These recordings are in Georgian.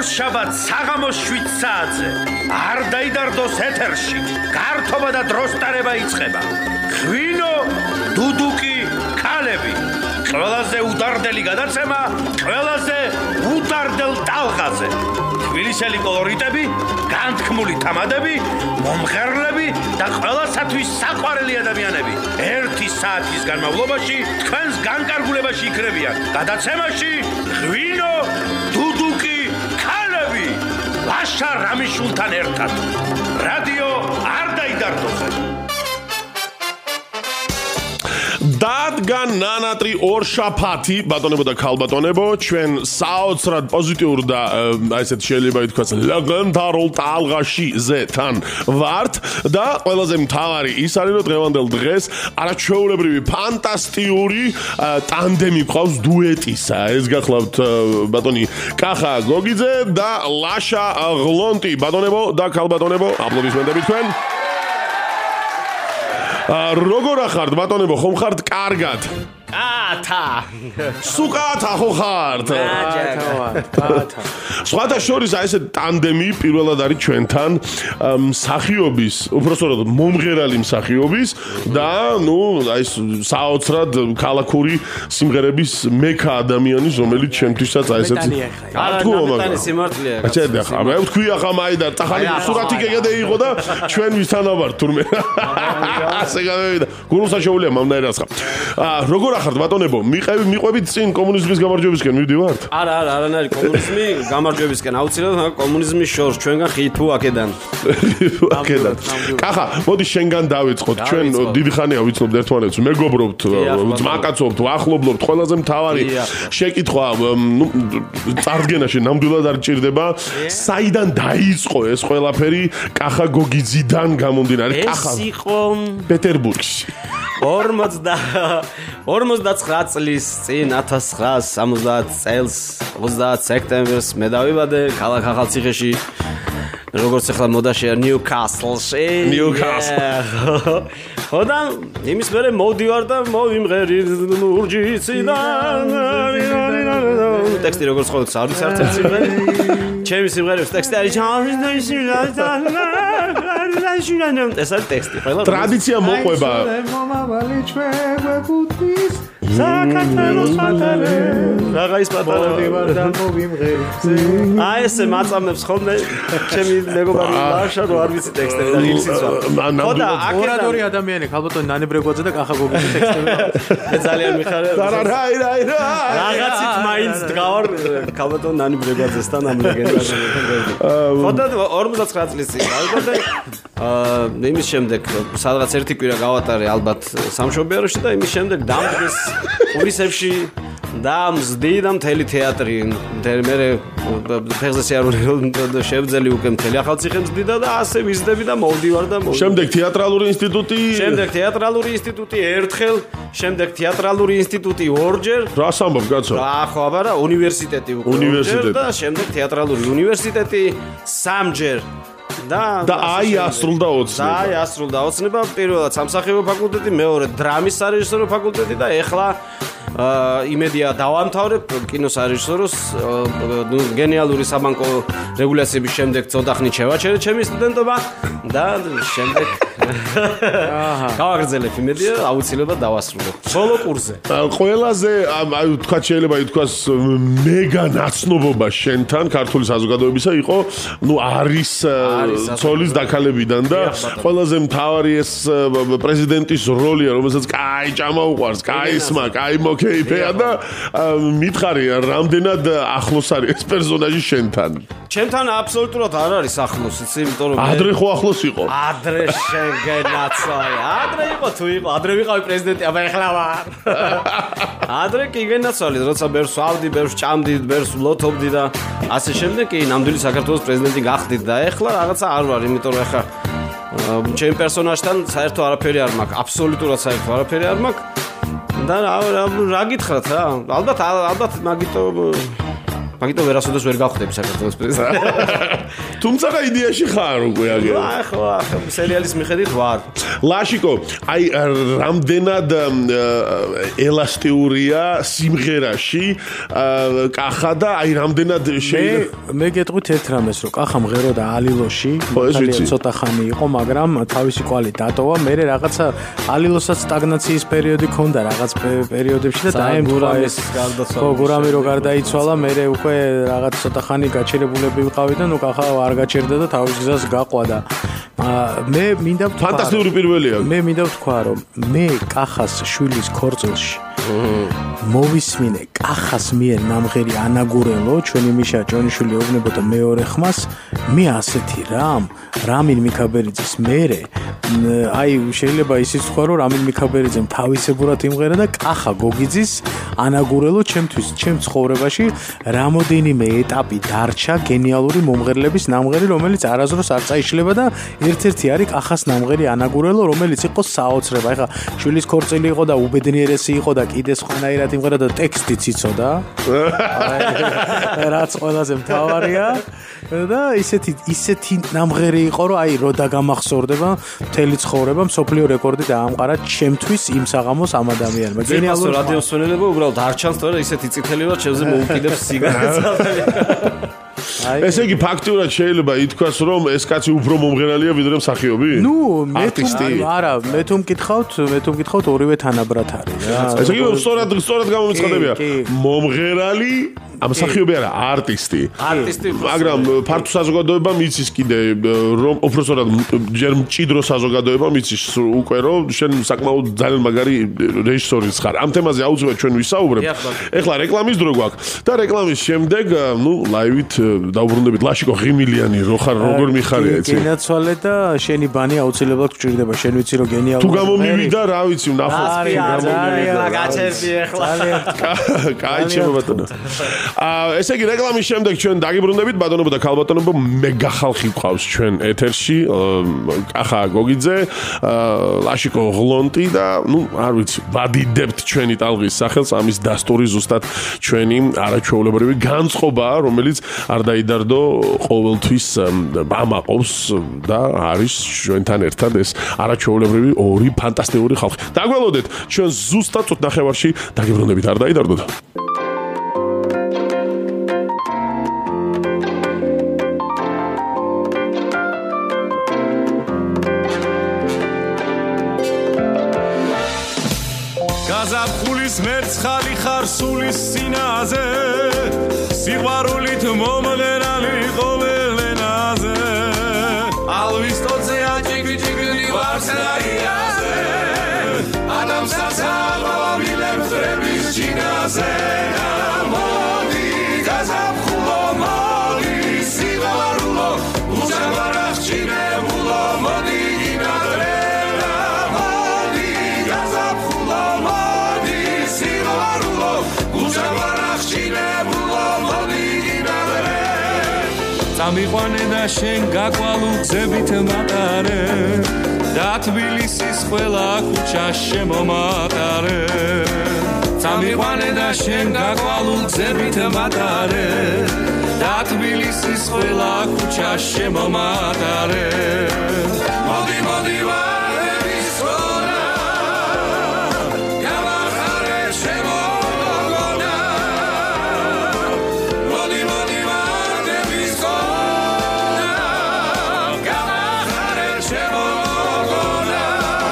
ორშაბათ საღამოს 7 საათზე არ დაიდარდოს ეთერში გართობა და დროს ტარება იწყება ღვინო დუდუკი ქალები ყველაზე უდარდელი გადაცემა ყველაზე უდარდელ ტალღაზე თბილისელი კოლორიტები განთქმული თამადები მომღერლები და ყველასათვის საყვარელი ადამიანები 1 საათის განმავლობაში თქვენს განკარგულებაში იქნებიან გადაცემაში ღვინო დუდუკი ქალები ლაშა რამიშულთან ერთად რადიო არ დაიდარდოზე დადგან ნანატრი ორშაფათი ბატონებო და ქალბატონებო ჩვენ საოცრად პოზიტიურ და ესეთ შეიძლება ითქვას ლეგენდარულ ტალღაში თან ვართ და ყველაზე მთავარი ის არის რომ დღევანდელ დღეს არაჩვეულებრივი ფანტასტიკური ტანდემი გვყავს დუეტისა ეს გახლავთ ბატონი კახა გოგიძე და ლაშა ღლონტი ბატონებო და ქალბატონებო აპლოდისმენტები თქვენ როგორ ახართ ბატონებო ხომ ხართ კარგად კათა სუკათა ხო ხართ სხვათა შორის აი ეს ტანდემი პირველად არის ჩვენთან მსახიობის უпростоროდ მომღერალი მსახიობის და ნუ აი საოცრად ქალაქური სიმღერების მექა ადამიანის რომელიც ჩემთვისაც აი ესეთი არა სიმართლეა აჩერდა ხა მე ვთქვი ახლა მაიდან ტახალი სურათი კეგედე იყო და ჩვენ ვისთანა ვარ თურმე ასე გამოვიდა გულსა შეუულია მომნაირას ხა როგორ ახართ ბატონებო მიყვებით წინ კომუნიზმის გამარჯვებისკენ მივდივართ არა არანაირი კომუნიზმი გამარჯვებისკენ აუცილებლად კომუნიზმის შორს ჩვენგან ხითუ აქედან კახა მოდი შენგან დავიწყოთ ჩვენ დიდი ხანია ვიცნობთ ერთმანეთს მეგობრობთ ძმაკაცობთ ახლობლობთ ყველაზე მთავარი შეკითხვა წარდგენაში ნამდვილად არ ჭირდება საიდან დაიწყო ეს ყველაფერი კახა გოგიძიდან გამომდინარე კახა ეს იყო პეტერბურგში 59 წლის წინ 1970 წელს 30 სექტემბერს მე დავიბადე ქალაქ ახალციხეში როგორც ახლა მოდაშია ნიუკასლში ხოდა იმის მერე მოვდივარ და მოვიმღერი ლურჯიციდან ტექსტი როგორც ხოდა არ ვიცი არც ერთი სიმღერა ჩემი სიმღერების ტექსტი არის ეს არის ტექსტი ყველა ტრადიცია მოყვება საქართველოს პატარა რაღაც პატარა აი ესე მაწამებს ხოლმე ჩემი მეგობარი ლაშა რო არ ვიცი ტექსტები და ღირსიც ვარ ხოდა ორადორი ადამიანი ქალბატონი ნანებრეგვაძე და კახა გოგიძე ტექსტები მე ძალიან მიხარია რაღაცით მაინც დგავარ ქალბატონი ნანებრეგვაძესთან ამ ლეგენდარულ ხოდა 59 წლის წინ დავიბადე იმის შემდეგ სადღაც ერთი კვირა გავატარე ალბათ სამშობიაროში და იმის შემდეგ დამდგეს ურისებში და მზდი და მთელი თეატრი მე ფეხზე შეარულე შევძელი უკვე მთელი ახალციხე მზდიდა და ასე ვიზდები და მოვდივარ და შემდეგ თეატრალური ინსტიტუტი ერთხელ შემდეგ თეატრალური ინსტიტუტი ორჯერ რას ამბობ კაცო ხო აბარა უნივერსიტეტი ორჯერ და შემდეგ თეატრალური უნივერსიტეტი სამჯერ და აი ასრულდა ოცნება პირველად სამსახიობო ფაკულტეტი მეორე დრამის სარეჟისორო ფაკულტეტი და ეხლა იმედია დავამთავრებ კინოს სარეჟისოროს გენიალური საბანკო რეგულაციების შემდეგ ცოტა ხნით შევაჩერე ჩემი სტუდენტობა და შემდეგ გავაგრძელებ იმედია აუცილებლად დავასრულებ ბოლო კურსზე ყველაზე აი თქვა შეიძლება ითქვას მეგა ნაცნობობა შენთან ქართული საზოგადოებისა იყო ნუ არის ცოლის დაქალებიდან და ყველაზე მთავარი ეს პრეზიდენტის როლია რომელსაც კაი ჭამა უყვარს კაი სმა კაი მოკეიფეა და მითხარი რამდენად ახლოს არის ეს პერსონაჟი შენთან ჩემთან აბსოლუტურად არ არის ახლოს იცი იმიტომ რომ ადრე ხო ახლოს იყო ადრე შეგენაცვალი ადრე იყო თუ იყო ადრე ვიყავი პრეზიდენტი აბა ეხლა ვარ ადრე კი გენაცვალი როცა ბერს ვავდი ბერს ჭამდი ბერს ვლოთობდი და ასე შემდეგ კი ნამდვილი საქართველოს პრეზიდენტი გახდით და ეხლა რაღაცა არ ვარ იმიტომ რომ ეხლა ჩემ პერსონაჟთან საერთო არაფერი არ მაქვს აბსოლუტურად საერთო არაფერი არ მაქვს და რა გითხრათ რა ალბათ მაგიტო მაგიტომ ვერასოდეს ვერ გავხდები საქართველოს პრეზიდენტი. თუმცა იდეაში ხარ უკვე აგერ. ახლა სერიალის მიხედვით ვარ. ლაშიკო, აი რამდენად ელასტიურია სიმღერაში კახა და აი რამდენად შეიძლება მე გეტყვით ერთ რამეს რომ კახა მღერო და ალილოში ცოტა ხანი იყო, მაგრამ თავისი კვალი დატოვა, მე რაღაცა ალილოსაც სტაგნაციის პერიოდი ქონდა რაღაც პერიოდებში და დაემთხვა ეს გარდაცვალება. ხო, გურამი რო გარდაიცვალა, მე უკვე რაღაც ცოტა ხანი გაჩერებულები ვიყავი და ნუ კახა არ გაჩერდა და თავის გზას გაყვა და მე მინდა ვთქვა ფანტასტიკური პირველია. მე მინდა ვთქვა რომ მე კახას შვილის ქორწილში მოვისმინე კახას მიერ ნამღერი ანაგურელო, ჩვენი მიშა ჭონიშვილი ეუბნებოდა მეორე ხმას, მე ასეთი რამინ მიქაბერიძის მერე აი შეიძლება ისიც თქვა რომ რამინ მიქაბერიძემ თავისებურად იმღერა და კახა გოგიძის ანაგურელო ჩემ ცხოვრებაში რამოდენიმე ეტაპი დარჩა გენიალური მომღერლების ნამღერი, რომელიც არასდროს არ წაიშლება და ერთ-ერთი არის კახას ნამღერი ანაგურელო, რომელიც იყო საოცრება. ეხლა შვილის ქორწილი იყო და უბედნიერესი იყო და კიდე სხვანაირად იმღერა და ტექსტიც იცოდა. რაც ყველაზე მთავარია და ისეთი ნამღერი იყო რომ აი რო დაგამახსოვრდება მთელი ცხოვრება, მსოფლიო რეკორდი დაამყარა ჩემთვის იმ საღამოს ამ ადამიანმა. გენიალური რადიოს მსმენელებო უბრალოდ არ ჩანს თორე ისეთი წითელი რომ ჩემზე მოუკიდებს სიგარეტს. ესე იგი ფაქტურად შეიძლება ითქვას რომ ეს კაცი უფრო მომღერალია ვიდრე მსახიობი? ნუ არა, მე თუ მკითხავთ ორივე თანაბრად არის რა. ესე იგი სწორად გამომიცხადებია. მომღერალი ამსახიობი არა, არტისტი. მაგრამ ფართო საზოგადოებამ იცის კიდე რომ უბრალოდ ჯერ მჭიდრო საზოგადოებამ იცის უკვე რომ შენ საკმაოდ ძალიან მაგარი რეჟისორიც ხარ. ამ თემაზე აუცილებლად ჩვენ ვისაუბრებთ. ეხლა რეკლამის დრო გვაქვს და რეკლამის შემდეგ ნუ ლაივით დაუბრუნდებით. ლაშიკო ღიმილიანი როგორ მიხარია ეცი? გენაცვალე და შენი ბანი აუცილებლად გჭირდება. შენ ვიცი რომ გენიალური. თუ გამომივიდა რა ვიცი ვნახოთ. გამომივიდა. გაგაჩერდი ეხლა. კაი ჩემო ბატონო. ესე იგი რეკლამის შემდეგ ჩვენ დაგიბრუნდებით ბატონებო და ქალბატონებო, მეგა ხალხი გვყავს ჩვენ ეთერში, კახა გოგიძე, ლაშიკო ღლონტი და ნუ არ ვიცი, ვადიდებთ ჩვენი ტალღის სახელს, ამის დასტური ზუსტად ჩვენი არაჩვეულებრივი განწყობაა, რომელიც არ დაიდარდო ყოველთვის ამაყობს და არის ჩვენთან ერთად ეს არაჩვეულებრივი ორი ფანტასტიკური ხალხი. დაგველოდეთ ჩვენ ზუსტად წუთ ნახევარში დაგიბრუნდებით, არ დაიდარდოთ. გაზაფხულის მერცხალი ხარ სულის სინაზე, სიყვარულით მომღერალი ყოველ ენაზე, ალვის ტოცე აჭიგრიჭიგრილი ვარ საიაზე, ადამიანსა მოვილებთ რების ჩინაზე. მოდი გაზაფხულო, მოდი სიყვარულო, უზარმარახ ჩინებულო, მოდი გინადრელა, მოდი გაზაფხულო, მოდი სიყვარულო, უზარმარახ ჩინებულო, მოდი გინადრე. წამიყვანე და შენ გაკვალ უგზებით მატარე და თბილისის ყველა ქუჩა შემომატარე. წამიყვანე და შენ გაკვალ უგზებით მატარე და თბილისის ყველა ქუჩა შემომატარე. მოდი მოდი ვარების გონა, გამახარე შემოგონა. მოდი მოდი ვარების გონა, გამახარე შემოგონა.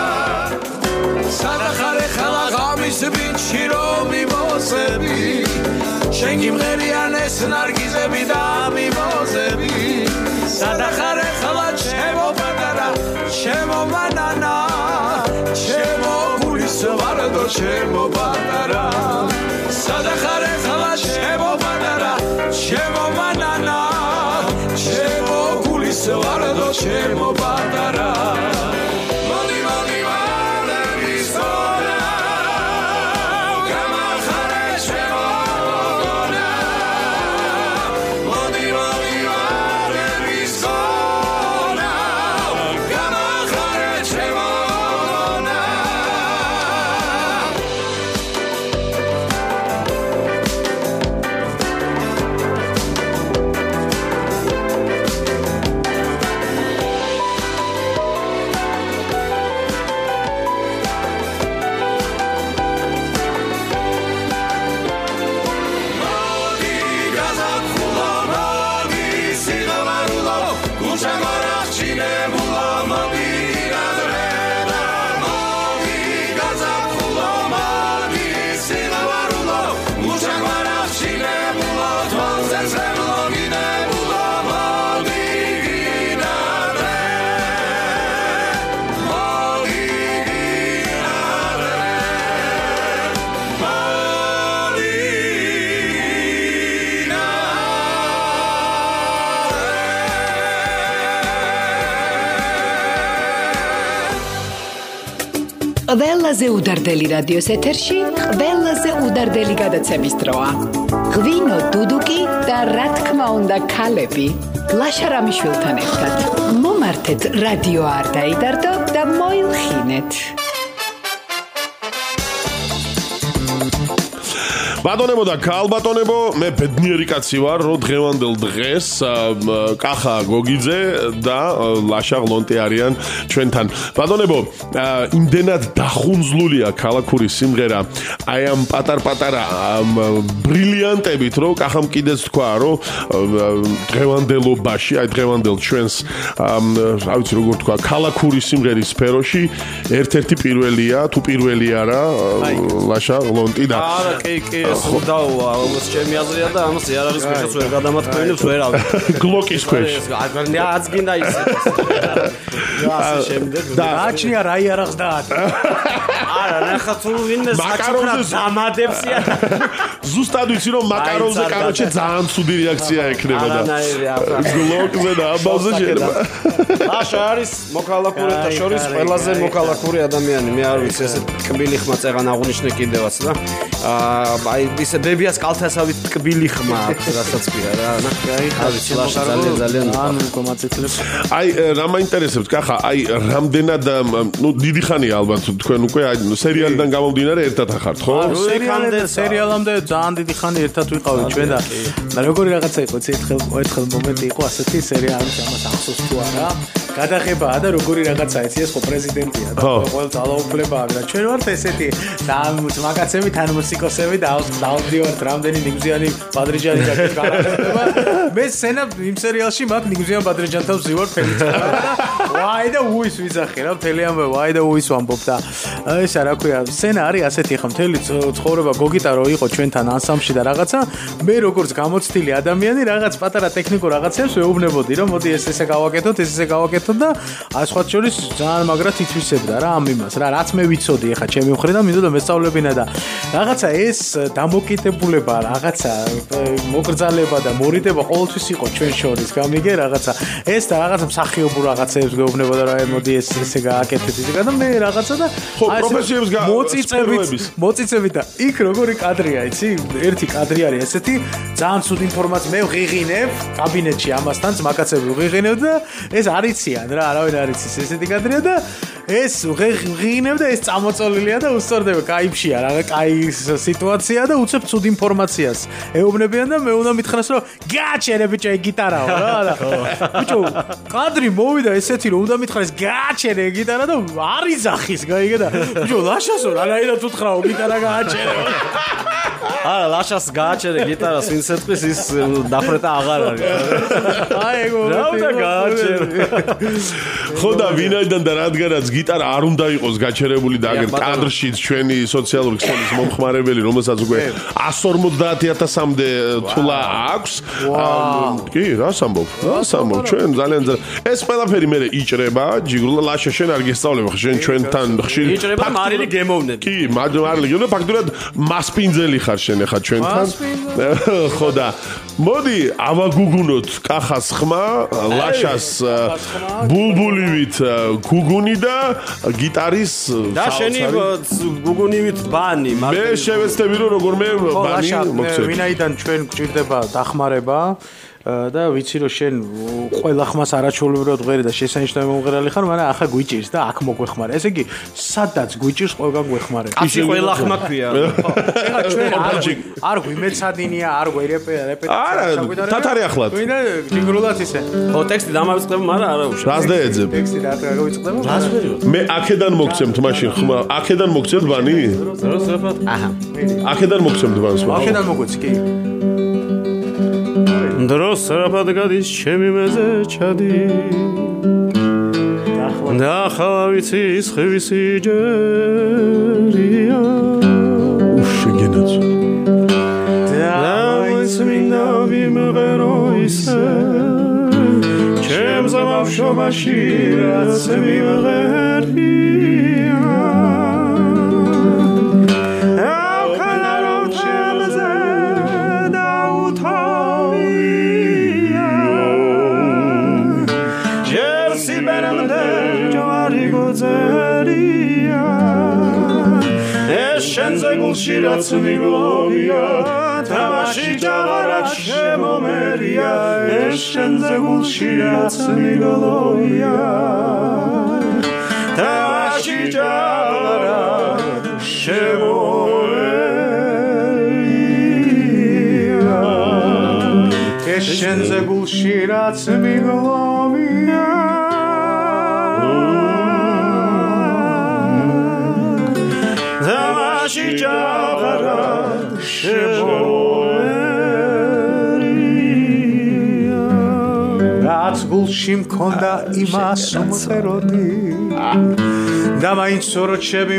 სადახარე ხალა ღამის ბიჭი რომ იმოსები, შენ გიმღერიან ეს ნარგიზები და მიმოზები. სადახარე ხალა ჩემო პატარა, ჩემო მანანა, ჩემო გულის ვარდო ჩემო პატარა. სადახარე ხალა ჩემო პატარა, ჩემო მანანა, ჩემო გულის ვარდო ჩემო პატარა. მოდი მოდი ვარების გონა, გამახარე შემოგონა. მოდი მოდი ვარების გონა, გამახარე შემოგონა. შინებულა მოგირადრედა მოგი გაზაფხულო მოგი სილავარულო მუშაგვარა შინებულო თვალზე შემლოგინებულო მოგი გინადრე მოგი ყველაზეუდარდელი რადიოს ეთერში, ყველაზე udardeli გადაცემის დროა. ღვინო, დუდუკი და რა თქმა უნდა ქალები. ლაშა რამიშვილთან ერთად. მომართეთ რადიო არ დაიდარდო და მოილხინეთ. ბატონებო და ქალბატონებო, მე ბედნიერი კაცი ვარ, რომ დღევანდელ დღეს კახა გოგიძე და ლაშა ღლონტი არიან ჩვენთან. ბატონებო, იმდენად დახუნძლულია ქალაქური სიმღერა აი ამ პატარ-პატარა ბრილიანტებით, რომ კახამ კიდეც თქვა, რომ დღევანდელობაში, აი დღევანდელ ჩვენს რა ვიცი როგორ თქვა, ქალაქური სიმღერის სფეროში ერთ-ერთი პირველია, თუ პირველი არა, ლაშა ღლონტი და არა, კი დავა, όμως ჩემი აზრია და ამას იარაღის ქვეშაც ვერ გადამატყენებს ვერავინ. გლოკის ქვეშ. რაც გინდა ისე. ასე შემდეგ. და აჩნია რა იარაღს და არა, ნახა თუ ვინმე საჩუქრად დამადებს იარაღ. ზუსტად ვიცი რომ მაკაროვზე კაროჩე ძალიან ცუდი რეაქცია ექნება და გლოკზე და ამბავზე შეიძლება. ლაშა არის მოქალაქურეთა შორის ყველაზე მოქალაქური ადამიანი. მე არ ვიცი ესე ტკბილი ხმა წეღან აღნიშნე კიდევაც და აი ისე ბებიას კალთასავით ტკბილი ხმა აქვს რასაც ქვია რა. აი ხავიცი ლაშა ძალიან ან კომაცეთლებს. აი რა მაინტერესებს კახა, აი რამდენად ნუ დიდი ხანია ალბათ თქვენ უკვე აი სერიალიდან გამომდინარე ერთად ახართ, ხო? სერიალამდე ძალიან დიდი ხანი ერთად ვიყავით ჩვენ და როგორი რაღაცა იყო, ერთხელ მომენტი იყო ასეთი სერიალის ამას ახსოვს თუ არა? გადაღებაა და როგორი რაღაცა იცი ეს ხო პრეზიდენტია და ყოველ ძალაუფლებაა და ჩვენ ვართ ესეთი მაგაცები თან მუსიკოსები და დავდივართ რამდენი ნიგზიანი ბადრიჯანი გაკეთება მე სცენა იმ სერიალში მაგ ნიგზიან ბადრიჯანთან ვზივარ ფელიცა ვაი და უის ვიზახი რა მთელი ამბავი ვაი და უის ვამბობ და ესა რა ქვია სცენა არის ასეთი ხა მთელი ცხოვრება გოგიტარო იყო ჩვენთან ანსამბლში და რაღაცა მე როგორც გამოცდილი ადამიანი რაღაც პატარა ტექნიკურ რაღაცებს ვეუბნებოდი რომ მოდი ესე გავაკეთოთ ესე გავაკეთოთ და სხვა შორის ძალიან მაგრად ითვისებდა რა ამ იმას რა რაც მე ვიცოდი ეხა ჩემი მხრიდან მინდოდა მესწავლებინა და რაღაცა ეს დამოკიდებულება რაღაცა მოგრძალება და მორიდება ყოველთვის იყო ჩვენ შორის გამიგე რაღაცა ეს და რაღაცა მსახიობურ რაღაცებს გეუბნებოდა რა მოდი ესე გააკეთეთ ისე და მე რაღაცა და პროფესიებს მოწიწებით და იქ როგორი კადრია იცი ერთი კადრი არის ესეთი ძალიან ცუდ ინფორმაციას მე ვღიღინებ კაბინეტში ამასთან მაგაცები ვღიღინებ და ეს არიციან რა არავინ არ იცის ესეთი კადრია და ეს ვღიღინებ და ეს წამოწოლილია და უსწორდება кайფშია რა кай სიტუაცია და უცებ ცუდ ინფორმაციას ეუბნებიან და მე უნდა მითხრას რომ გააჩერე ბიჭო გიტარაო რა ბიჭო კადრი მოვიდა ესეთი რომ უნდა მითხრას გააჩერე გიტარა და არ იზახის გაიგე და ბიჭო ლაშასო რანაირად უთხრაო გიტარა გააჩერე არა ლაშას გააჩერე გიტარას ვინც ეთქვის ის დაფრეტა აღარ არის აი ეგ რა უნდა გააჩერე ხო და ვინაიდან და რადგანაც გიტარა არ უნდა იყოს გაჩერებული და აგერ კადრში ჩვენი სოციალური ქსელის მომხმარებელი რომელსაც უკვე 150,000-მდე თულა აქვს კი რას ამბობ ჩვენ ძალიან ეს ყველაფერი მე იჭრება ჯიგრულა ლაშა შენ არ გესწავლებ შენ ჩვენთან ხშირი იჭრება მარილი გემოვნები კი მარილი გემოვნები ფაქტურად მასპინძელი ხარ შენ ახლა ჩვენთან ხო და მოდი ავაგუგუნოთ კახას ხმა ლაშას ბულბულივით გუგუნი და გიტარის და შენი გუგუნივით ბანი მე შევეცდები რომ როგორმე ბანი მოგცეთ ვინაიდან ჩვენ გვჭირდება დახმარება და ვიცი რომ შენ ყველა ხმას არაჩვეულებრივად ვღერი და შესანიშნავი მომღერალი ხარ, მაგრამ ახლა გვიჭირს და აქ მოგვეხმარე. ესე იგი, სადაც გვიჭირს ყველგან გვეხმარე. კაცი ყველა ხმა ქვია. ეხლა ჩვენ არ გვიმეცადინია, არ გვერეპეტაცია. არა, თათარი ახლად. ვინა ჯიგრულად ისე. ხო, ტექსტი დამავიწყდება, მაგრამ არა უშ. რას დაეძებ? ტექსტი რა გავიწყდება? რას ვერივ? მე აქედან მოგცემთ მაშინ ხმა, აქედან მოგცემთ ბანი? აჰა. აქედან მოგცემთ ბანს. აქედან მოგვეც, კი. დროს საფად გადის ჩემი მეზე ჩადი და ხავიცის ხევისი ჯერია შეგენაცვა და ის მინდა ვიმღერო ისე ჩემს ბავშვობაში რაც ვიმღერია შენზე გულში რაც მიგლოვია თამაში ჯაღარად შემომერია ეს შენზე გულში რაც მიგლოვია თამაში ჯაღარად შემომერია ეს შენზე გულში რაც მიგლოვია ჯაღარად შემომერია რაც გულში მქონდა იმას უმღეროდი და მაინც როჩები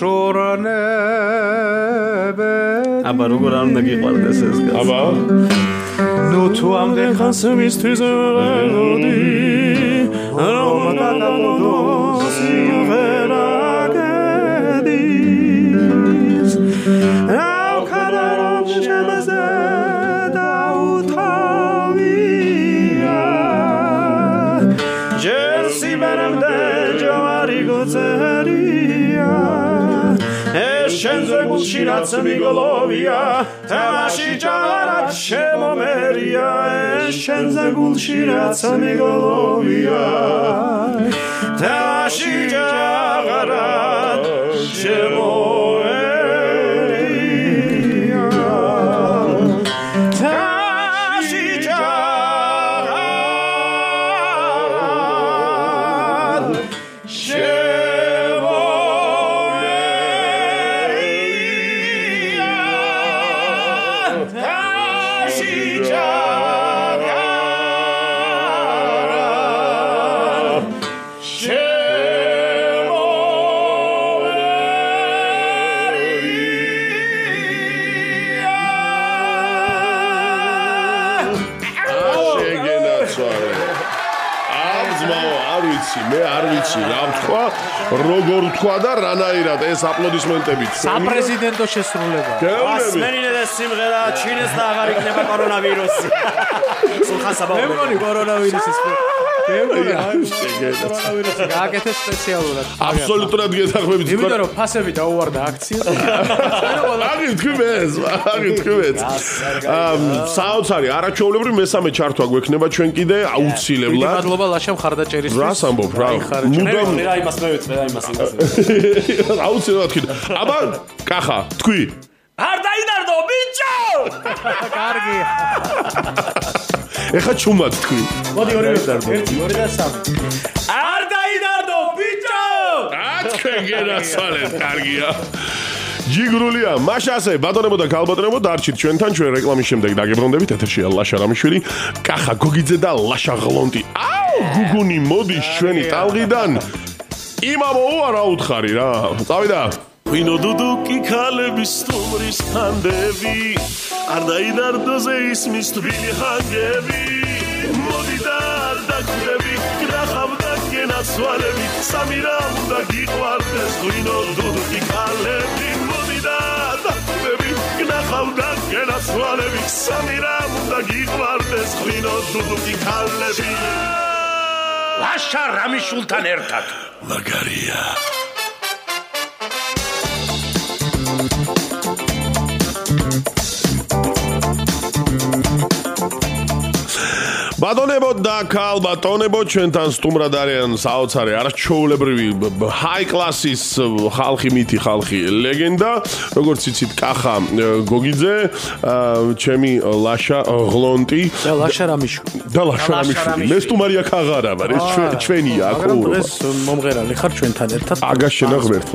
მოშორანებე აბა როგორ არ უნდა გიყვარდეს ეს კაცი აბა ნუ თუ ამდენ ხანს მისთვის ვღეროდი რომ გადავდოს სიმღერა How can I remember Dautavia Jersey Benamde Jawari Gozeria Eshenze Gulshirat Migolovia Tamashi Jarat Shemomeria Eshenze Gulshirat Migolovia Tamashi Jarat Shemomeria მე არ ვიცი რა ვთქვა როგორ ვთქვა და რანაირად ეს აპლოდისმენტები საპრეზიდენტო შესრულება ასმენინე და სიმღერა ჩინეს და აღარ იქნება კორონავირუსი სულხან საბაური მე მგონი კორონავირუსის კორონავირუსი გააკეთეს სპეციალურად აბსოლუტურად გეთახმებით იმიტომ რომ ფასები დაუვარდა აქციას აგიტქვით საოცარი არაჩვეულებრივი მესამე ჩართვა გვექნება ჩვენ კიდე აუცილებლად მადლობა ლაშა მხარდაჭერის რას ამბობ რა მუდამ რა იმას მევეწე რა იმას აუცილებლად კიდე აბა კახა თქვი არ დაინარდო ბიჭო კარგია ეხა ჩუმად თქვი მოდი ორი ვიდარდო 1 2 და 3 არ დაინარდო ბიჭო თქვენ გენაცვალეთ კარგია ჯიგრულია მაშასე ბატონებო და ქალბატონებო დარჩით ჩვენთან ჩვენ რეკლამის შემდეგ დაგებრუნდებით ეთერშია ლაშა რამიშვილი კახა გოგიძე და ლაშა ღლონტი აუ გუგუნი მოდის ჩვენი ტალღიდან იმამო არა უთხარი რა წავიდა ვინო დუდუკი ქალების სტუმრის ხანდები არ დაინარდოზე ისმის თბილი ჰანგები მოდი და არ დაგხვდები გნახავდა გენაცვალები სამი რა უნდა გიყვარდეს ვინო დუდუკი ქალები მოდი და არ დაგხვდები გნახავდა გენაცვალები სამი რა უნდა გიყვარდეს ვინო დუდუკი ქალები ლაშა რამიშულთან ერთად მაგარია ბატონებო და ქალბატონებო ჩვენთან სტუმრად არიან საოცარი არაჩვეულებრივი ჰაი კლასის ხალხი მითი ხალხი ლეგენდა როგორც იცით კახა გოგიძე ჩემი ლაშა ღლონტი და ლაშა რამიშვილი მე სტუმარია ქაღარა ვარ ეს ჩვენია აქ ეს მომღერალი ხარ ჩვენთან ერთად აგაშენა ღმერთმა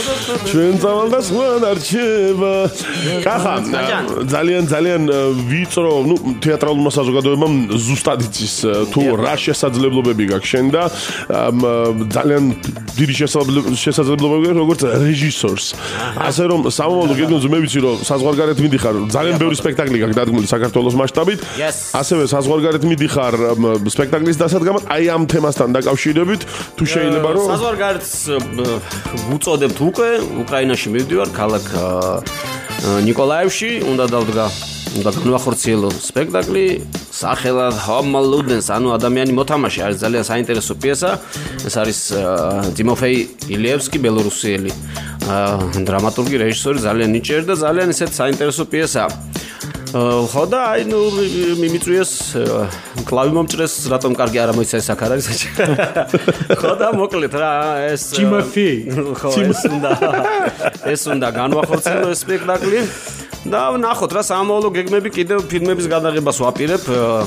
ჩვენ წავალ და სხვა დარჩება კახა ძალიან ვიწრო, თეატრალურმა საზოგადოებამ ზუსტად იცის თუ რა შესაძლებლობები გაქვს შენ და ძალიან დიდი შესაძლებლობები გაქვს როგორც რეჟისორს. ასე რომ სამომავლო გეგმაზე მე ვიცი რომ საზღვარგარეთ მიდიხარ, ძალიან ბევრი სპექტაკლი გაქვს დადგმული საქართველოს მასშტაბით. ასევე საზღვარგარეთ მიდიხარ სპექტაკლის დასადგამად, აი ამ თემასთან დაკავშირებით თუ შეიძლება რომ საზღვარგარეთს ვუწოდებთ უკვე, უკრაინაში მივდივარ, ქალაქ ნიკოლაევში, უნდა დავდგა და განვახორციელო სპექტაკლი სახელად ჰომალუდენს, ანუ ადამიანი მოთამაშე, არის ძალიან საინტერესო პიესა. ეს არის ტიმოფეი ილიევსკი, ბელორუსიელი დრამატურგი, რეჟისორი, ძალიან ნიჭიერი და ძალიან ისეთ საინტერესო პიესა. ხო და აი ნუ მიმიწვიეს კლავი მომჭრეს, რატომ კარგი არ მოიცა ეს აქ არის. ხო და მოკლედ რა ეს ტიმოფეი. ხო ეს უნდა განვახორციელო ეს სპექტაკლი. და ნახოთ რა სამომავლო გეგმები კიდევ ფილმების გადაღებას ვაპირებ.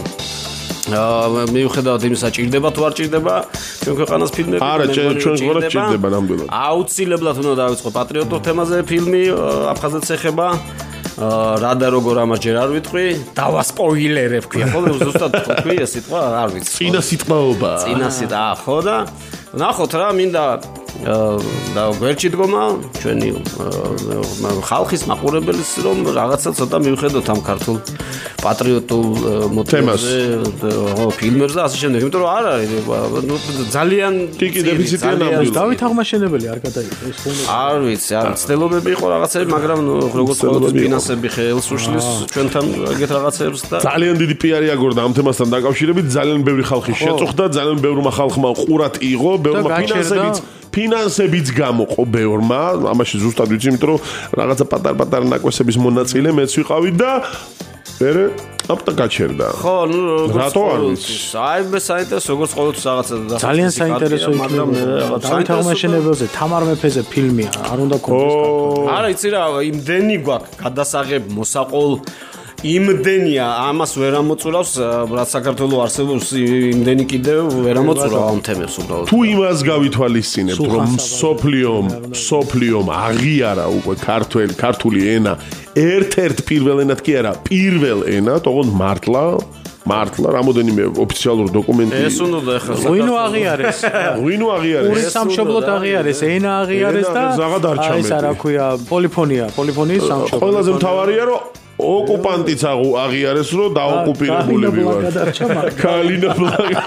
მიუხედავად იმისა, ჭირდება თუ არ ჭირდება ჩვენ ქვეყანას ფილმები. არა, ჩვენ გვარ ჭირდება ნამდვილად. აუცილებლად უნდა დავიწყო პატრიოტულ თემაზე ფილმი, აფხაზეთს ეხება. რა და როგორ ამას ჯერ არ ვიტყვი, დავასპოილერებ ქვია, ხო, ზუსტად თქვი ეს სიტყვა, არ ვიცი. წინა სიტყვაობა. წინა სიტყვა, ხო და ნახოთ რა, მინდა და გვერდში დგომა ჩვენი ხალხის მაყურებელის რომ რაღაცა ცოტა მივხედოთ ამ ქართულ პატრიოტულ მოტივებზე, ხო, ფილმებზე ასე შემდეგ, იმიტომ რომ არ არის ძალიან კი დეფიციტია ნამდვილად. დავით აღმაშენებელი არ გადაიღო ეს ხომ არ ვიცი, არ ცდილობები იყო რაღაცები, მაგრამ როგორც ყოველთვის ფინანსები ხელს უშლის ჩვენთან ეგეთ რაღაცებს და ძალიან დიდი პიარი აგორდა ამ თემასთან დაკავშირებით, ძალიან ბევრი ხალხი შეწუხდა, ძალიან ბევრმა ხალხმა ყურად იღო, ბევრმა ფინანსებიც გამოყო ბევრმა, ამაში ზუსტად ვიცი, იმიტომ რომ რაღაცა პატარ-პატარ ნაკვესების მონაწილე მეც ვიყავი და მერე აპტა გაჩერდა. ხო, ნუ რატო არ ვიცი? აი მე საინტერესო როგორც ყოველთვის რაღაცა და ძალიან საინტერესო მაგრამ დავით აღმაშენებელზე თამარ მეფეზე ფილმია, არ უნდა კონტესტ. არა, იცი რა, იმდენი გვაქვს გადასაღებ მოსაყოლ იმდენია ამას ვერ ამოწურავს რაც საქართველოს არსებობს იმდენი კიდევ ვერ ამოწურავს ამ თემებს უბრალოდ თუ იმას გავითვალისწინებთ რომ სოფლიომ აღიარა უკვე ქართული ენა ერთ-ერთ პირველ ენად კი არა პირველ ენად ოღონდ მართლა რამოდენიმე ოფიციალური დოკუმენტი ეს უნდა ეხლა ვინო აღიარეს ორი სამშობლოდ აღიარეს ენა აღიარეს და ეს რა ქვია პოლიფონიის სამშობლო ყველაზე მთავარია რომ ოკუპანტიც აღიარეს რომ დაოკუპირებულები ვარ. კალინა ბლაგა.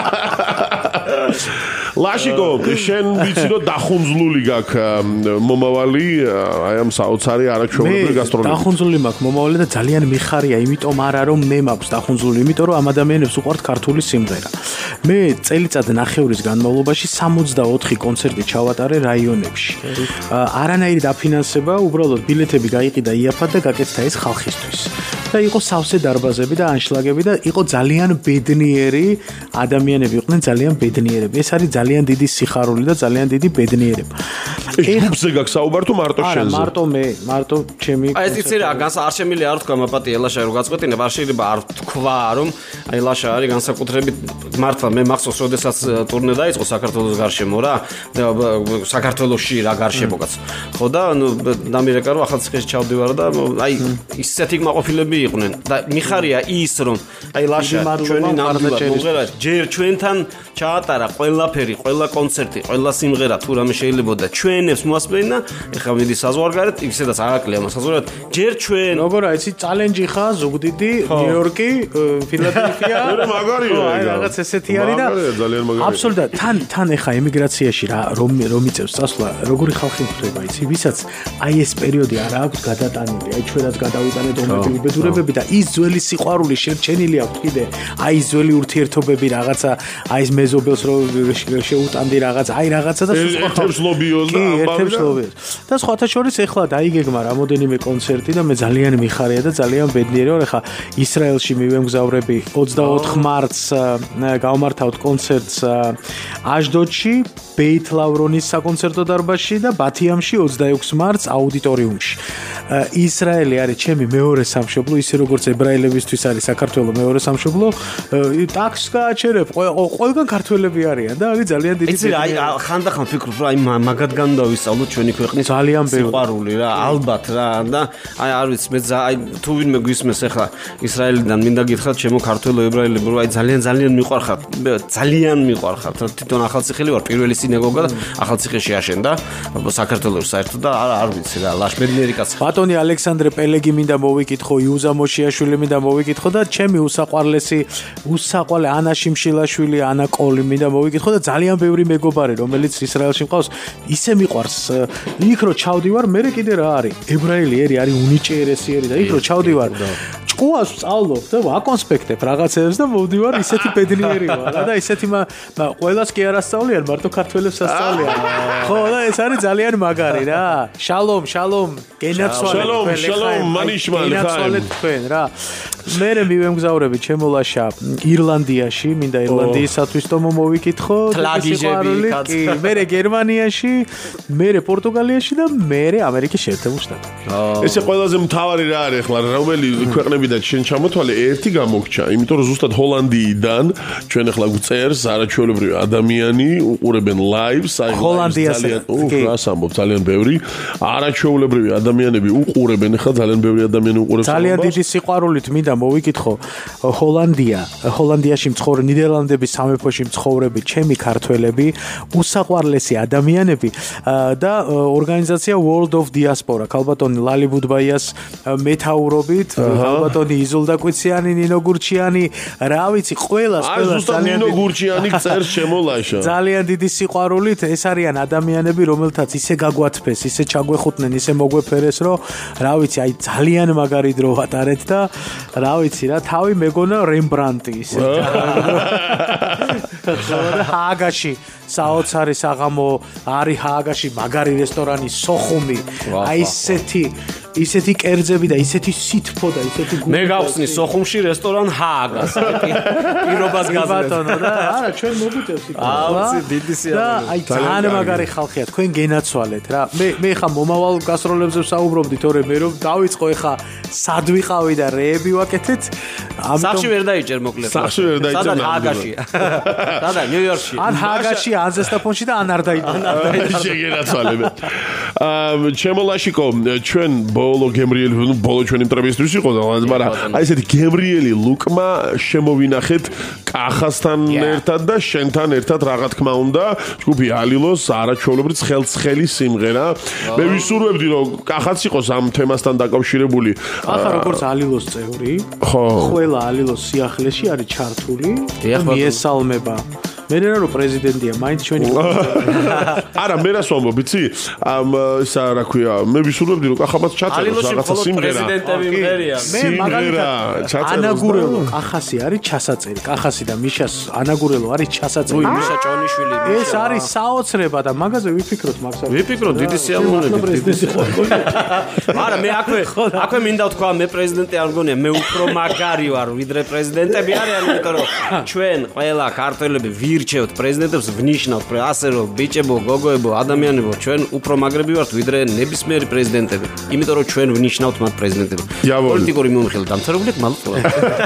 ლაშიკო, შენ ვიცი რომ დახუნძლული გაქვს მომავალი, აი ამ საოცარი არაჩვეულებრივი გასტროლები. დახუნძლული მაქვს მომავალი და ძალიან მიხარია, იმიტომ არა რომ მე მაქვს დახუნძლული, იმიტომ რომ ამ ადამიანებს უყვართ ქართული სიმღერა. მე წელიწად ნახევრის განმავლობაში 64 კონცერტი ჩავატარე რაიონებში. არანაირი დაფინანსება, უბრალოდ ბილეთები გაიყიდა იაფად და გაკეთდა ეს ხალხისთვის. და იყო სავსე დარბაზები და ანშლაგები და იყო ძალიან ბედნიერი ადამიანები, იყვნენ ძალიან ბედნიერები. ეს არის ძალიან დიდი სიხარული და ძალიან დიდი ბედნიერება. ჯგუფზე გაქვს საუბარი თუ მარტო შენზე? მარტო ჩემი. აი ეს იცი რა, არ შემიძლია არ თქვა მაპატი ელაშა რომ გაწყვეტინა, არ შეიძლება არ თქვა რომ აი ელაშა არის განსაკუთრებით მართლა მე მახსოვს, როდესაც ტურნე დაიწყო საქართველოს გარშემო რა, საქართველოში რა გარშემოგაც. ხო და ნუ დამირეკა რომ ახალციხეში ჩავდივარ და აი ისეთი კმაყოფილები იყვნენ და მიხარია ის რომ აი ლაშა ჩვენი ნამდვილად მომღერა ჯერ ჩვენთან ჩაატარა ყველაფერი, ყველა კონცერტი, ყველა სიმღერა თუ რამე შეიძლება და ჩვენებს მოასმენა, ეხლა მიდის საზღვარგარეთ, ისედაც არაკლია საზღვარგარეთ, ჯერ ჩვენ როგორ აიცი ჩალენჯი ხა ზუგდიდი, ნიუ-იორკი, ფილადელფია. მაგარია აი რაღაც ესეთი არის და ძალიან მაგარია. აბსოლუტურად თან ეხა ემიგრაციაში რა რომ იწევს წასვლა, როგორი ხალხი ხდება, იცი, ვისაც აი ეს პერიოდი არ აქვს გადატანილი, აი ჩვენაც გადავიტანეთ ომები, უბედურებები და ის ძველი სიყვარული შერჩენილი აქვს კიდე, აი ეს ძველი ურთიერთობები რაღაცა, აი ეს მეზობელს რო შეუტანდი რაღაც, აი რაღაცა და ერთებს ლობიოს და ამბავი და სხვათა შორის ეხლა დაიგეგმა რამოდენიმე კონცერტი და მე ძალიან მიხარია და ძალიან ბედნიერი ვარ. ეხლა ისრაელში მივემგზავრები 24 მარტს გავმართავთ კონცერტს აშდოდში, ბეით ლავრონის საკონცერტო დარბაზში და ბათიამში 26 მარტს აუდიტორიუმში. ისრაელი არის ჩემი მეორე სამშობლო, ისე როგორც ებრაელებისთვის არის საქართველო მეორე სამშობლო. ტაქს გააჩერებ, ყველგან ქართველები არიან და არის ძალიან დიდი. იცი აი ხანდახან ფიქრობ რომ აი მაგადგან დავისწავლოთ ჩვენი ქვეყნის ძალიან ბევრი სიყვარული რა, ალბათ რა და აი არ ვიცი მე აი თუ ვინმე გვისმეს ახლა ისრაელიდან მინდა გითხრათ ჩემო ქართველო ებრაელები რომ აი ძალიან მიყვარხართ, ძალიან მიყვარხართ. თვითონ ახალციხელი ვარ, პირველი სინაგოგა და ახალციხეში აშენდა საქართველოს საერთოდ და არ ვიცი რა, ლაშმედნიერი კაცი. ბატონი ალექსანდრე პელეგი მინდა მოვიკითხო, იუზა მოშიაშვილი მინდა მოვიკითხო და ჩემი უსაყვარლესი ანა შიმშილაშვილი, ანა კოლი მინდა მოვიკითხო და ძალიან ბევრი მეგობარი რომელიც ისრაელში მყავს, ისე მიყვარს. იქ რო ჩავდივარ, მე კიდე რა არის? ებრაელი არის უნიჭიერესიერი და იქ რო ჩავდივარ ჭკუას ვწავლობ და ვაკონსპექტებ რაღაცებს და მოვდივარ, ისეთი ბედნიერი ვარ და ისეთი ყველას კი არ ასწავლიან, მარტო ქართველებს ასწავლიან. ხო, და ეს არის ძალიან მაგარი რა. შალომ, გენაცვალეთ თქვენ რა. მე მივემგზავრები ჩემო ლაშა ირლანდიაში, მინდა ირლანდიისათვის თო მოვიკითხო, თლაგიჟები, მე გერმანიაში, მე პორტუგალიაში და მე ამერიკის შეერთებულ შტატებში. ესე ყველაზე მთავარი რა არის ახლა, რომელი ქვეყნებიდან შენ ჩამოთვალე, ერთი გამოგჩა, იმიტომ რომ ზუსტად ჰოლანდიიდან ჩვენ ახლა გვწერს არაჩვეულებრივი ადამიანი, უყურებენ ლაივს, აი რას ამბობ, ძალიან ბევრი არაჩვეულებრივი ადამიანები უყურებენ, ახლა ძალიან ბევრი ადამიანი უყურებს. ძალიან დიდი სიყვარულით მინდა მოვიკითხო ჰოლანდიაში მცხოვრე ნიდერლანდების სამეფოში მცხოვრები ჩემი ქართველები, უსაყვარლესი ადამიანები და ორგანიზაცია World of Diaspora, ქალბატონი ლალი ბუდბაიას მეთაურობით, ქალბატონი იზოლდა კვიციანი, ნინო გურჩიანი, რა ვიცი, ყველას ძალიან ნინო გურჩიანი წერს შემოლაშა. ძალიან დიდი სიყვარულით ეს არიან ადამიანები, რომელთაც ისე გაგვათფეს, ისე ჩაგვეხუტნენ, ისე მოგვეფერეს, რომ რა ვიცი, აი ძალიან მაგარი დრო ვატარეთ და რა ვიცი რა, თავი მეგონა რემბრანტი ისე. ჰააგაში საოცარი საღამო არის, ჰააგაში მაგარი რესტორანი სოხუმი, აი ისეთი კერძები და ისეთი სითფო და ისეთი მე გავხსნი სოხუმში რესტორან ჰააგას. პირობას გაზრდეთ და არა ჩვენ მოგვიწევს იქ. აუცი დიდი სიამოვნებაა. აი ძალიან მაგარი ხალხია, თქვენ გენაცვალეთ რა. მე ხა მომავალ გასტროლებზე ვსაუბრობდი, თორე მე რომ დავიწყო ხა სად ვიყავი და რეები ვაკეთეთ. სახში ვერ დაიჭერ მოკლედ. სახში ვერ დაიჭერ. სადაც ჰააგაშია. სადაც ნიუ-იორკში. ან ჰააგაში, ან ზესტაფონში და ან არ დაიჭერ. შეგენაცვალებთ. ჩემოლაშიკო ჩვენ ბოლო გემრიელი, ბოლო ჩვენი ინტერვიუსთვის იყო და მაგრამ აი ესეთი გემრიელი ლუკმა შემოვინახეთ კახასთან ერთად და შენთან ერთად რა თქმა უნდა ჯგუფი ალილოს არაჩვეულებრივ ხელცხელი სიმღერა. მე ვისურვებდი რომ კახაც იყოს ამ თემასთან დაკავშირებული. ახლა როგორც ალილოს წევრი, ყველა ალილოს სიახლეში არის ჩართული, მიესალმება. მე რა პრეზიდენტია, მაინც ჩვენი. არა, მე რას ვამბობ, იცი? ისა რა ქვია, მე ვისურვებდი რომ კახაბაც ჩაწეროს რაღაცა სიმღერა. პრეზიდენტები მღერია. მე მაგალითად ანაგურელო კახასი არის ჩასაწერი, კახასი და მიშას ანაგურელო არის ჩასაწერი. მიშა ჭონიშვილი. ეს არის საოცრება და მაგაზე ვიფიქროთ მაგას. ვიფიქროთ დიდი სიამოვნებით. არა, მე აქვე მინდა ვთქვა, მე პრეზიდენტი არ მგონია, მე უფრო მაგარი ვარ ვიდრე პრეზიდენტები არიან, იმიტომ რომ ჩვენ ყველა ქართველები ვირჩევთ პრეზიდენტებს, ვნიშნავთ ასე რომ ბიჭებო, გოგოებო, ადამიანებო, ჩვენ უფრო მაგრები ვართ ვიდრე ნებისმიერი პრეზიდენტები. იმიტომ რომ ჩვენ ვნიშნავთ მათ პრეზიდენტები. პოლიტიკური მიმოხილე დამთავრებული მალწოა.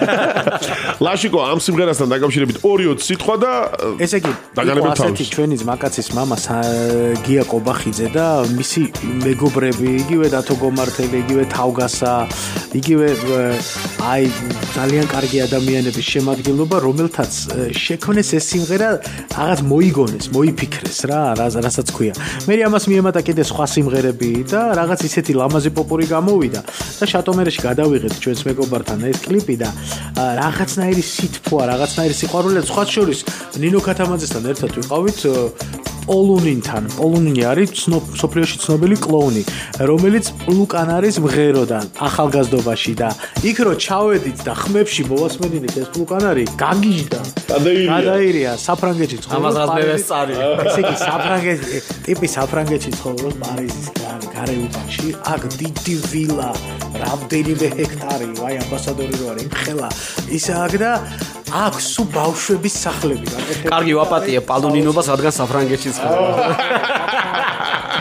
ლაშიკო ამ სიმღერასთან დაკავშირებით 2-20 სიტყვა და ესე იგი, ასეთი ჩვენი ძმაკაცის მამა გია კობახიძე და მისი მეგობრები, იგივე დათო გომართელი, იგივე თავგასა, იგივე აი ძალიან კარგი ადამიანების შემადგენლობა, რომელთაც შექმნეს ეს სიმღერა, რაღაც მოიგონეს, მოიფიქრეს რა, რასაც ქვია. მე ამას მიემატა კიდე სხვა სიმღერები და რაღაც ისეთი ლამაზი პოპური გამოვიდა და შატომერეში გადავიღეთ ჩვენს მეგობართან ეს კლიპი და რაღაცნაირი სითფოა, რაღაცნაირი სიყვარული, სხვა შორის ნინო ქათამაძესთან ერთად ვიყავით პოლუნინთან. პოლუნინი არის სოფლიოში ცნობილი კლოუნი, რომელიც ლუკან არის მღეროდა ახალგაზრდობაში და იქ რო ჩავედით და ხმებში მოვასმენინეთ ეს ლუკანარი გაგიჟდა. გადაირია საფრანგეთში ცხოვრობს. ამას მე ვესწარი. ესე იგი ტიპი საფრანგეთში ცხოვრობს პარიზის გარეუბანში. აქ დიდი ვილა, რამდენიმე ჰექტარი, ვაი ამბასადორი რო არის, ხელა. ისა აქ და აქ სულ ბავშვების სახლები გაკეთებული. კარგი ვაპატია პალუნინობას, რადგან საფრანგეთში ცხოვრობს. არა,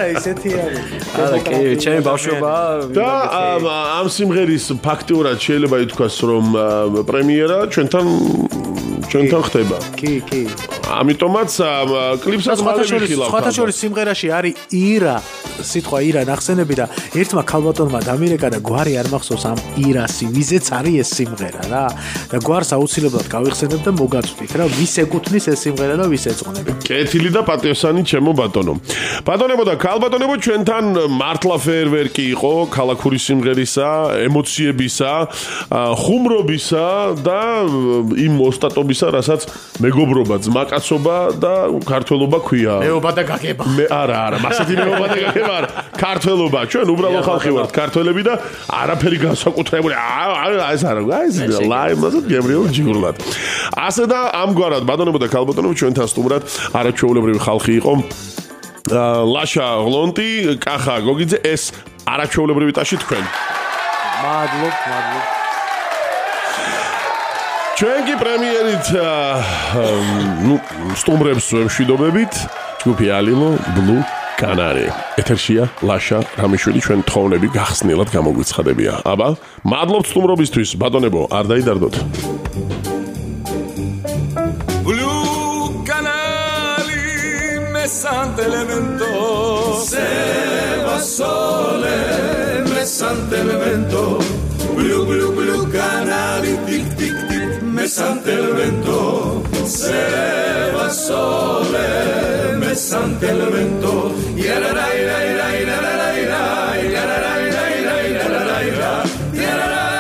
არა ისეთი არის. არა, კი, ჩემი ბავშვობა და ამ სიმღერის ფაქტიურად შეიძლება ითქვას, რომ პრემიერა ჩვენთან ხდება. კი. ამიტომაც კლიპსაც მალე ვიხილავთ. სხვათა შორის სიმღერაში არის ირა, სიტყვა ირა ნახსენები და ერთმა ქალბატონმა დამირეკა და გვარი არ მახსოვს ამ ირასი, ვიზეც არის ეს სიმღერა რა. და გვარს აუცილებლად გავიხსენებ და მოგაწვდით რა, ვის ეკუთვნის ეს სიმღერა და ვის ეძღვნები. კეთილი და პატიოსანი ჩემო ბატონო. ბატონებო და ქალბატონებო, ჩვენთან მართლა ფეერვერკი იყო ქალაქური სიმღერისა, ემოციებისა, ხუმრობისა და იმ ოსტატობისა, რასაც მეგობრობა, ძმაკაცობა და ქართველობა ქვია. მეობა და გაგება. არა, მასეთი მეობა და გაგება არა. ქართველობა, ჩვენ უბრალო ხალხი ვართ, ქართველები და არაფერი განსაკუთრებული. ეს არა, ეს ლაივზე გემრიელ ჯიგრულად. ასე და ამგვარად, ბატონებო და ქალბატონებო, ჩვენთან სტუმრად არაჩვეულებრივი ხალხი იყო. ლაშა ღლონტი, კახა გოგიძე, ეს არაჩვეულებრივი ტაში თქვენ. მადლობ. ჩვენ კი პრემიერით სტუმრებს ვემშვიდობებით. ჯგუფი ალილო, ბლუ კანარი. ეთერშია ლაშა რამიშვილი, ჩვენ თხოვნები გახსნილად გამოგვიცხადებია. აბა, მადლობთ სტუმრობისთვის, ბატონებო, არ დაიდარდოთ. Mesante elemento se va sole mesante elemento blu canali tic tic tic mesante elemento se va sole mesante elemento ya la la la la la la la ya la la la la la la la ya la la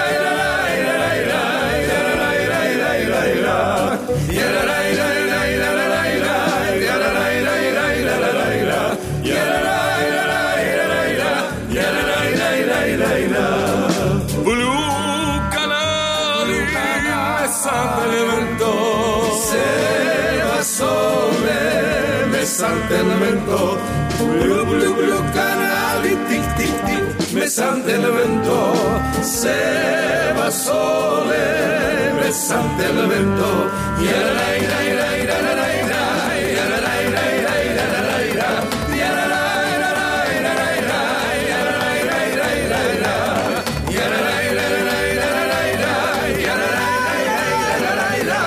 Mesante elemento, blu canali tic tic tic. Mesante elemento, se va sole. Mesante elemento, ya la la la la la la la ya la la la la la la la ya la la la la la la ya la la la la la la ya la la la la la la ya la la la la la la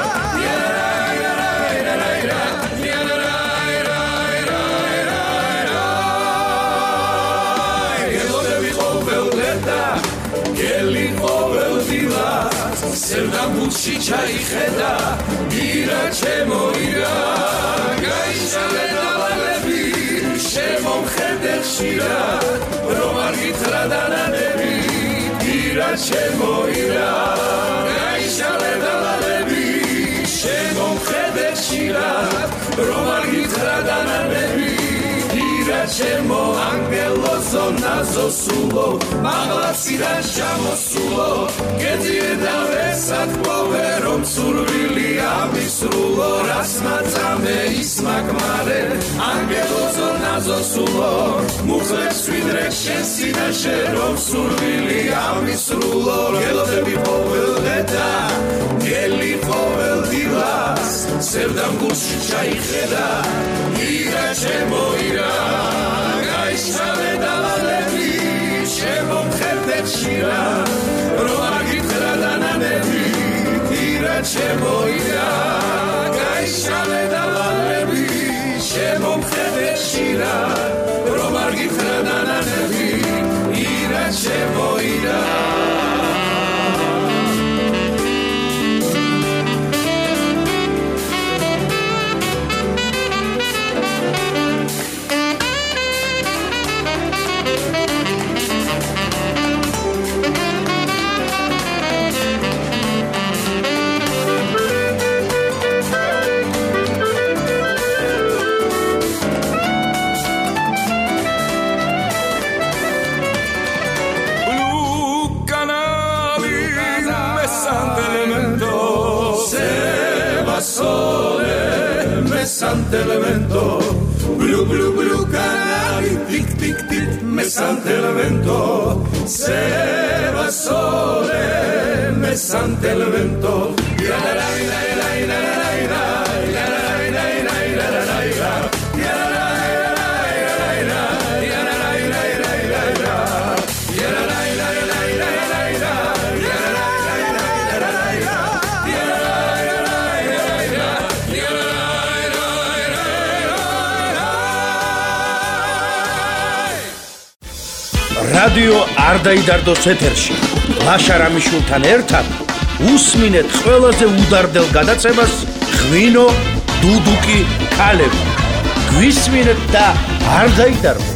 Serdamuchi chaikheda ira chemo ira gaishale davalebi shemom kheder shira romargit radananebi ira chemo ira gaishale davalebi shemom kheder shira romargit radananebi Chemo angelo zonazo sulo maglasira chamosulo gedie da vesat poverom survili amisrulo rasmatame ismagmare angelo zonazo sulo muhle svidre shensina sherom survili amisrulo gelodebi poveleta geli povel dilas sevdam gushi chaikheda ira chemo ira Gaishale davalebi, shemom kherdet shira, roagit radananebi, ira chemo ira. Gaishale davalebi, shemom kherdet shira, roagit radananebi, ira chemo ira. Mesante elemento, blu canali, tic tic tic, mesante elemento, se va sole, mesante elemento, ya la la la la la la la ya la la la la la la ya la la la la la რადიო არ დაიდარდოს ეთერში. ლაშა რამიშვილთან ერთად უსმინეთ ყველაზე უდარდელ გადაცემას ღვინო, დუდუკი, ქალები. გვისმინეთ და არ დაიდარდოს.